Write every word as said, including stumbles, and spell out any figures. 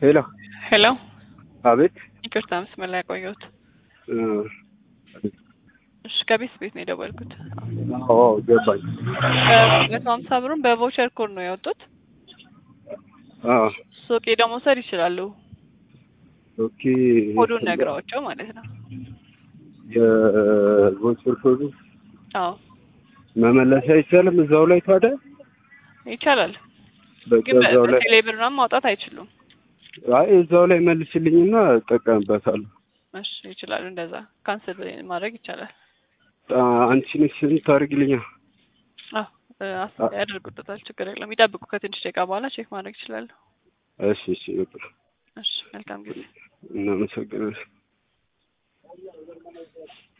ሄሎ ሄሎ አቤት። ይቅርታ መስመር ላይ ቆየሁት። እ እሺ ከቤት ቤት ነው የደወልኩት። አዎ ገባኝ። መቶ ሀምሳ ብሩን በቮቸር ኮድ ነው ያወጡት። አዎ ሱቅ ሄደው መውሰድ ይችላሉ። ኦኬ። ኮዱን ነግረዋቸው ማለት ነው። የቮቸር ኮዱ አዎ መመለስ አይቻልም እዛው ላይ ታዲያ? ይቻላል ግን በዛው ላይ በቴሌ ብር ምናምን ማውጣት አይችሉም። አይ እዛው ላይ መልሽልኝና እጠቀምበታለሁ። እሺ ይችላሉ። እንደዛ ካንሰል ማድረግ ይቻላል። አንቺ ነሽ ታርግልኛ? አዎ ያደርጉታል። ችግር የለም። ይጠብቁ። ከትንሽ ደቂቃ በኋላ ቼክ ማድረግ ይችላሉ። እሺ እሺ በቃ እሺ መልካም ጊዜ። እናመሰግናለን።